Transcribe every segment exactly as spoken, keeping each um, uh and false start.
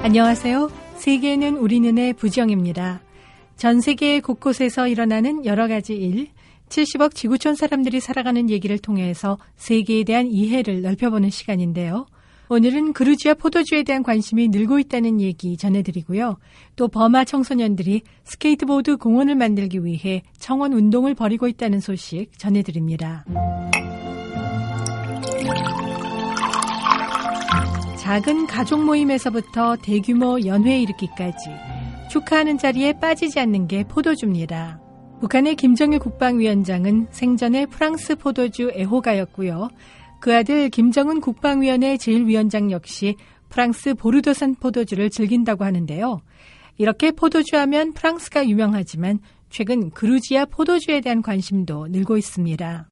안녕하세요. 세계는 우리 눈의 부정입니다. 전 세계 곳곳에서 일어나는 여러 가지 일, 칠십억 지구촌 사람들이 살아가는 얘기를 통해서 세계에 대한 이해를 넓혀보는 시간인데요. 오늘은 그루지아 포도주에 대한 관심이 늘고 있다는 얘기 전해드리고요. 또 버마 청소년들이 스케이트보드 공원을 만들기 위해 청원 운동을 벌이고 있다는 소식 전해드립니다. 작은 가족 모임에서부터 대규모 연회 일으키기까지 축하하는 자리에 빠지지 않는 게 포도주입니다. 북한의 김정일 국방위원장은 생전에 프랑스 포도주 애호가였고요. 그 아들 김정은 국방위원회 제일 위원장 역시 프랑스 보르도산 포도주를 즐긴다고 하는데요. 이렇게 포도주 하면 프랑스가 유명하지만 최근 그루지아 포도주에 대한 관심도 늘고 있습니다.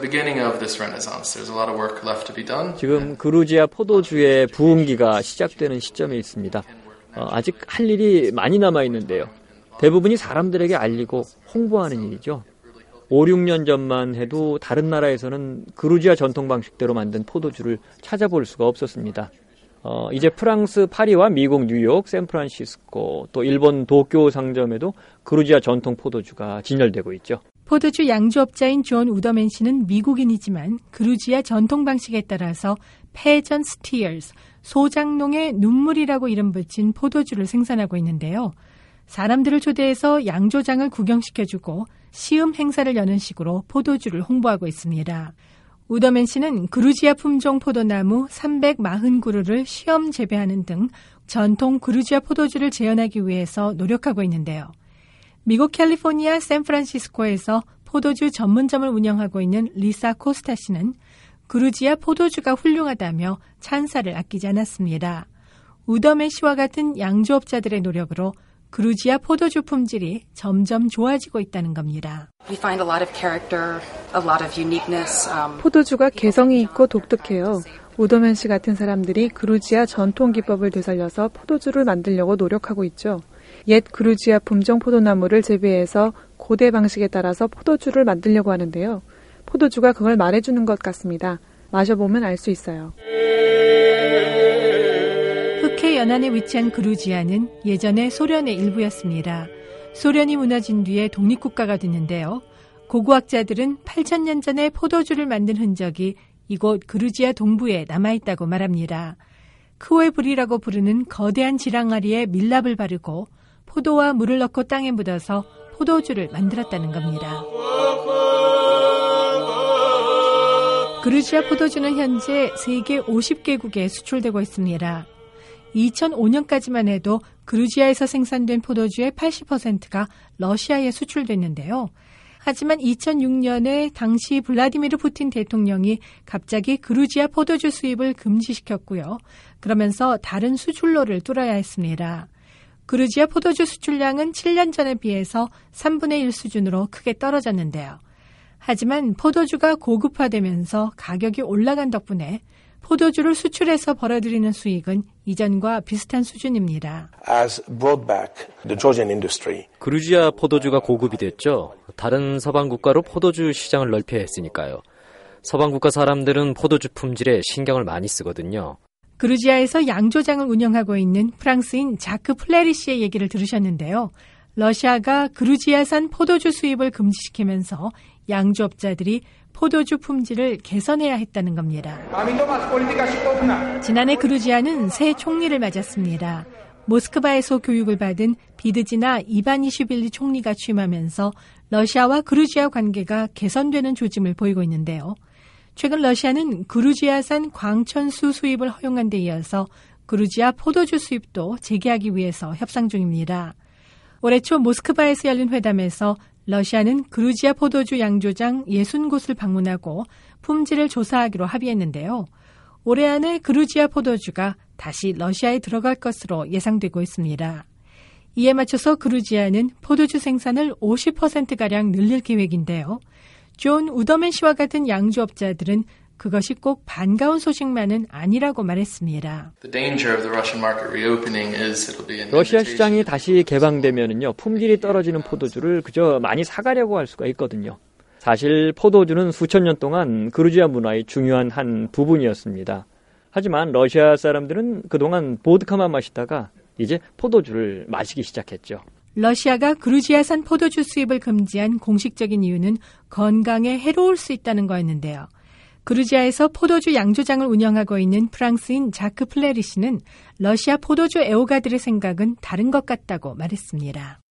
지금 그루지아 포도주의 부흥기가 시작되는 시점에 있습니다. 어, 아직 할 일이 많이 남아있는데요. 대부분이 사람들에게 알리고 홍보하는 일이죠. 오, 육 년 전만 해도 다른 나라에서는 그루지아 전통 방식대로 만든 포도주를 찾아볼 수가 없었습니다. 어, 이제 프랑스 파리와 미국 뉴욕, 샌프란시스코, 또 일본 도쿄 상점에도 그루지아 전통 포도주가 진열되고 있죠. 포도주 양조업자인 존 우더맨 씨는 미국인이지만 그루지아 전통 방식에 따라서 페전 스티어스, 소장농의 눈물이라고 이름 붙인 포도주를 생산하고 있는데요. 사람들을 초대해서 양조장을 구경시켜주고 시음 행사를 여는 식으로 포도주를 홍보하고 있습니다. 우더맨 씨는 그루지아 품종 포도나무 삼백사십 그루를 시험 재배하는 등 전통 그루지아 포도주를 재현하기 위해서 노력하고 있는데요. 미국 캘리포니아 샌프란시스코에서 포도주 전문점을 운영하고 있는 리사 코스타 씨는 그루지아 포도주가 훌륭하다며 찬사를 아끼지 않았습니다. 우더맨 씨와 같은 양조업자들의 노력으로 그루지아 포도주 품질이 점점 좋아지고 있다는 겁니다. 포도주가 개성이 있고 독특해요. 우더맨 씨 같은 사람들이 그루지아 전통 기법을 되살려서 포도주를 만들려고 노력하고 있죠. 옛 그루지아 품종 포도나무를 재배해서 고대 방식에 따라서 포도주를 만들려고 하는데요. 포도주가 그걸 말해주는 것 같습니다. 마셔보면 알 수 있어요. 흑해 연안에 위치한 그루지아는 예전에 소련의 일부였습니다. 소련이 무너진 뒤에 독립국가가 됐는데요. 고고학자들은 팔천 년 전에 포도주를 만든 흔적이 이곳 그루지아 동부에 남아있다고 말합니다. 크오에불이라고 부르는 거대한 지랑아리에 밀랍을 바르고 포도와 물을 넣고 땅에 묻어서 포도주를 만들었다는 겁니다. 그루지아 포도주는 현재 세계 오십 개국에 수출되고 있습니다. 이천오 년까지만 해도 그루지아에서 생산된 포도주의 팔십 퍼센트가 러시아에 수출됐는데요. 하지만 이천육 년에 당시 블라디미르 푸틴 대통령이 갑자기 그루지아 포도주 수입을 금지시켰고요. 그러면서 다른 수출로를 뚫어야 했습니다. 그루지아 포도주 수출량은 칠 년 전에 비해서 삼분의 일 수준으로 크게 떨어졌는데요. 하지만 포도주가 고급화되면서 가격이 올라간 덕분에 포도주를 수출해서 벌어들이는 수익은 이전과 비슷한 수준입니다. 그루지아 포도주가 고급이 됐죠. 다른 서방 국가로 포도주 시장을 넓혀야 했으니까요. 서방 국가 사람들은 포도주 품질에 신경을 많이 쓰거든요. 그루지아에서 양조장을 운영하고 있는 프랑스인 자크 플레리 씨의 얘기를 들으셨는데요. 러시아가 그루지아산 포도주 수입을 금지시키면서 양조업자들이 포도주 품질을 개선해야 했다는 겁니다. 지난해 그루지아는 새 총리를 맞았습니다. 모스크바에서 교육을 받은 비드지나 이바니슈빌리 총리가 취임하면서 러시아와 그루지아 관계가 개선되는 조짐을 보이고 있는데요. 최근 러시아는 그루지아산 광천수 수입을 허용한 데 이어서 그루지아 포도주 수입도 재개하기 위해서 협상 중입니다. 올해 초 모스크바에서 열린 회담에서 러시아는 그루지아 포도주 양조장 육십 곳을 방문하고 품질을 조사하기로 합의했는데요. 올해 안에 그루지아 포도주가 다시 러시아에 들어갈 것으로 예상되고 있습니다. 이에 맞춰서 그루지아는 포도주 생산을 오십 퍼센트가량 늘릴 계획인데요. 존 우더맨 씨와 같은 양조업자들은 그것이 꼭 반가운 소식만은 아니라고 말했습니다. 러시아 시장이 다시 개방되면요, 품질이 떨어지는 포도주를 그저 많이 사가려고 할 수가 있거든요. 사실 포도주는 수천 년 동안 그루지아 문화의 중요한 한 부분이었습니다. 하지만 러시아 사람들은 그동안 보드카만 마시다가 이제 포도주를 마시기 시작했죠. 러시아가 그루지아산 포도주 수입을 금지한 공식적인 이유는 건강에 해로울 수 있다는 거였는데요. 그루지아에서 포도주 양조장을 운영하고 있는 프랑스인 자크 플레리시는 러시아 포도주 애호가들의 생각은 다른 것 같다고 말했습니다.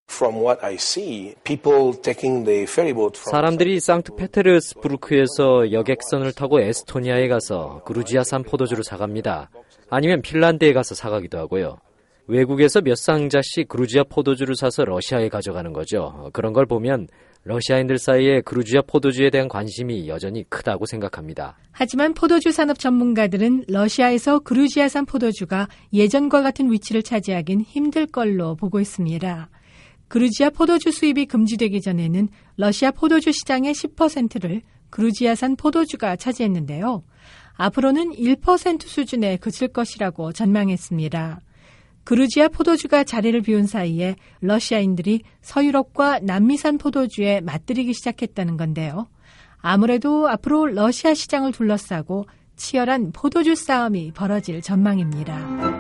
사람들이 상트페테르스부르크에서 여객선을 타고 에스토니아에 가서 그루지아산 포도주를 사갑니다. 아니면 핀란드에 가서 사가기도 하고요. 외국에서 몇 상자씩 그루지아 포도주를 사서 러시아에 가져가는 거죠. 그런 걸 보면 러시아인들 사이에 그루지아 포도주에 대한 관심이 여전히 크다고 생각합니다. 하지만 포도주 산업 전문가들은 러시아에서 그루지아산 포도주가 예전과 같은 위치를 차지하긴 힘들 걸로 보고 있습니다. 그루지아 포도주 수입이 금지되기 전에는 러시아 포도주 시장의 십 퍼센트를 그루지아산 포도주가 차지했는데요. 앞으로는 일 퍼센트 수준에 그칠 것이라고 전망했습니다. 그루지아 포도주가 자리를 비운 사이에 러시아인들이 서유럽과 남미산 포도주에 맞들이기 시작했다는 건데요. 아무래도 앞으로 러시아 시장을 둘러싸고 치열한 포도주 싸움이 벌어질 전망입니다.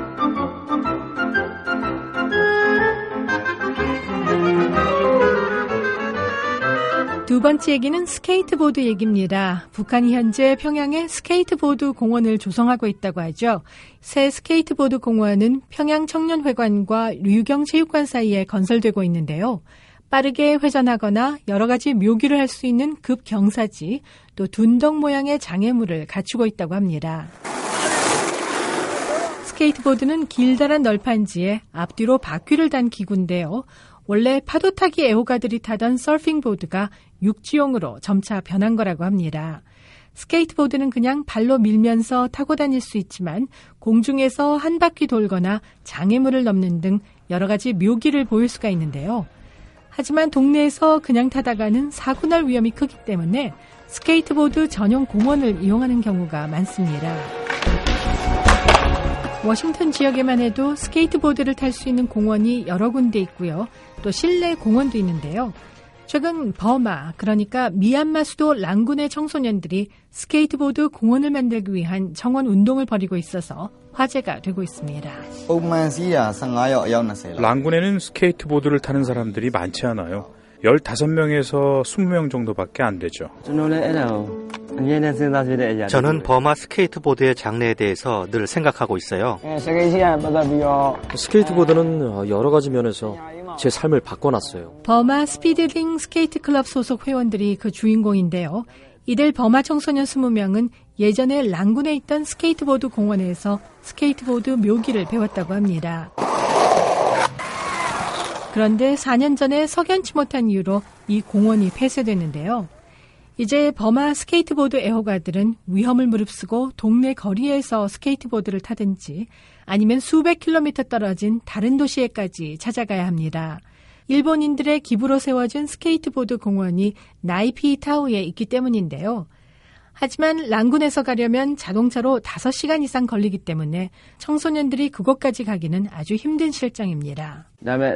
두 번째 얘기는 스케이트보드 얘기입니다. 북한이 현재 평양에 스케이트보드 공원을 조성하고 있다고 하죠. 새 스케이트보드 공원은 평양 청년회관과 류경체육관 사이에 건설되고 있는데요. 빠르게 회전하거나 여러 가지 묘기를 할 수 있는 급경사지, 또 둔덕 모양의 장애물을 갖추고 있다고 합니다. 스케이트보드는 길다란 널판지에 앞뒤로 바퀴를 단 기구인데요. 원래 파도 타기 애호가들이 타던 서핑보드가 육지용으로 점차 변한 거라고 합니다. 스케이트보드는 그냥 발로 밀면서 타고 다닐 수 있지만 공중에서 한 바퀴 돌거나 장애물을 넘는 등 여러 가지 묘기를 보일 수가 있는데요. 하지만 동네에서 그냥 타다가는 사고 날 위험이 크기 때문에 스케이트보드 전용 공원을 이용하는 경우가 많습니다. 워싱턴 지역에만 해도 스케이트보드를 탈 수 있는 공원이 여러 군데 있고요. 또 실내 공원도 있는데요. 최근 버마, 그러니까 미얀마 수도 랑군의 청소년들이 스케이트보드 공원을 만들기 위한 청원 운동을 벌이고 있어서 화제가 되고 있습니다. 랑군에는 스케이트보드를 타는 사람들이 많지 않아요. 열다섯 명에서 스무 명 정도밖에 안 되죠. 저는 버마 스케이트보드의 장래에 대해서 늘 생각하고 있어요. 스케이트보드는 여러 가지 면에서 제 삶을 바꿔놨어요. 버마 스피드링 스케이트 클럽 소속 회원들이 그 주인공인데요. 이들 버마 청소년 스무 명은 예전에 랑군에 있던 스케이트보드 공원에서 스케이트보드 묘기를 배웠다고 합니다. 그런데 사 년 전에 석연치 못한 이유로 이 공원이 폐쇄됐는데요. 이제 버마 스케이트보드 애호가들은 위험을 무릅쓰고 동네 거리에서 스케이트보드를 타든지 아니면 수백 킬로미터 떨어진 다른 도시에까지 찾아가야 합니다. 일본인들의 기부로 세워진 스케이트보드 공원이 나이피타우에 있기 때문인데요. 하지만 랑군에서 가려면 자동차로 다섯 시간 이상 걸리기 때문에 청소년들이 그곳까지 가기는 아주 힘든 실정입니다.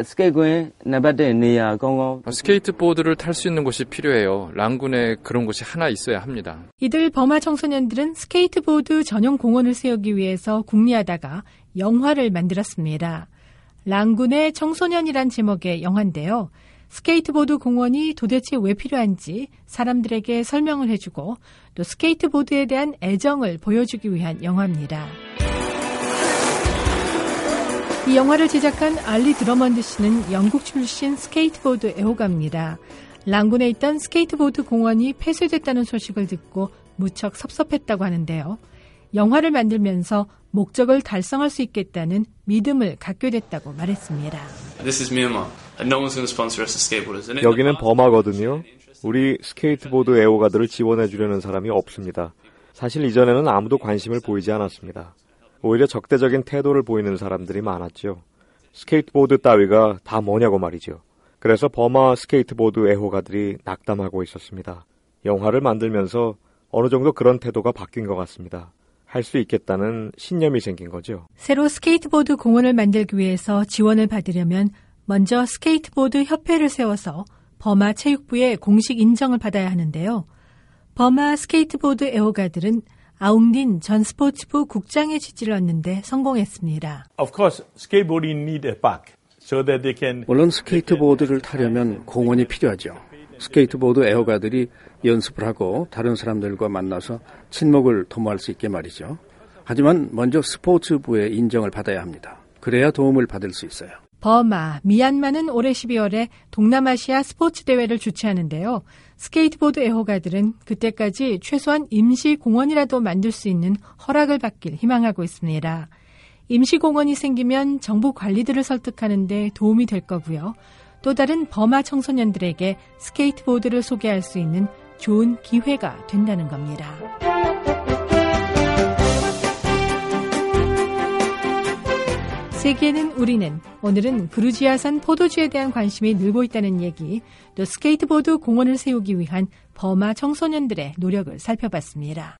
스케이트보드를 탈 수 있는 곳이 필요해요. 랑군에 그런 곳이 하나 있어야 합니다. 이들 버마 청소년들은 스케이트보드 전용 공원을 세우기 위해서 궁리하다가 영화를 만들었습니다. 랑군의 청소년이란 제목의 영화인데요. 스케이트보드 공원이 도대체 왜 필요한지 사람들에게 설명을 해주고 또 스케이트보드에 대한 애정을 보여주기 위한 영화입니다. 이 영화를 제작한 알리 드러먼드 씨는 영국 출신 스케이트보드 애호가입니다. 랑군에 있던 스케이트보드 공원이 폐쇄됐다는 소식을 듣고 무척 섭섭했다고 하는데요. 영화를 만들면서 목적을 달성할 수 있겠다는 믿음을 갖게 됐다고 말했습니다. 여기는 버마거든요. 우리 스케이트보드 애호가들을 지원해주려는 사람이 없습니다. 사실 이전에는 아무도 관심을 보이지 않았습니다. 오히려 적대적인 태도를 보이는 사람들이 많았죠. 스케이트보드 따위가 다 뭐냐고 말이죠. 그래서 버마 스케이트보드 애호가들이 낙담하고 있었습니다. 영화를 만들면서 어느 정도 그런 태도가 바뀐 것 같습니다. 할 수 있겠다는 신념이 생긴 거죠. 새로 스케이트보드 공원을 만들기 위해서 지원을 받으려면 먼저 스케이트보드 협회를 세워서 버마 체육부의 공식 인정을 받아야 하는데요. 버마 스케이트보드 애호가들은 아웅딘 전 스포츠부 국장의 지지를 얻는데 성공했습니다. Of course, skateboarding need a park so that they can. 물론 스케이트보드를 타려면 공원이 필요하죠. 스케이트보드 애호가들이 연습을 하고 다른 사람들과 만나서 친목을 도모할 수 있게 말이죠. 하지만 먼저 스포츠부의 인정을 받아야 합니다. 그래야 도움을 받을 수 있어요. 버마, 미얀마는 올해 십이월에 동남아시아 스포츠 대회를 주최하는데요. 스케이트보드 애호가들은 그때까지 최소한 임시 공원이라도 만들 수 있는 허락을 받길 희망하고 있습니다. 임시 공원이 생기면 정부 관리들을 설득하는 데 도움이 될 거고요. 또 다른 버마 청소년들에게 스케이트보드를 소개할 수 있는 좋은 기회가 된다는 겁니다. 세계는 우리는 오늘은 그루지아산 포도주에 대한 관심이 늘고 있다는 얘기, 또 스케이트보드 공원을 세우기 위한 버마 청소년들의 노력을 살펴봤습니다.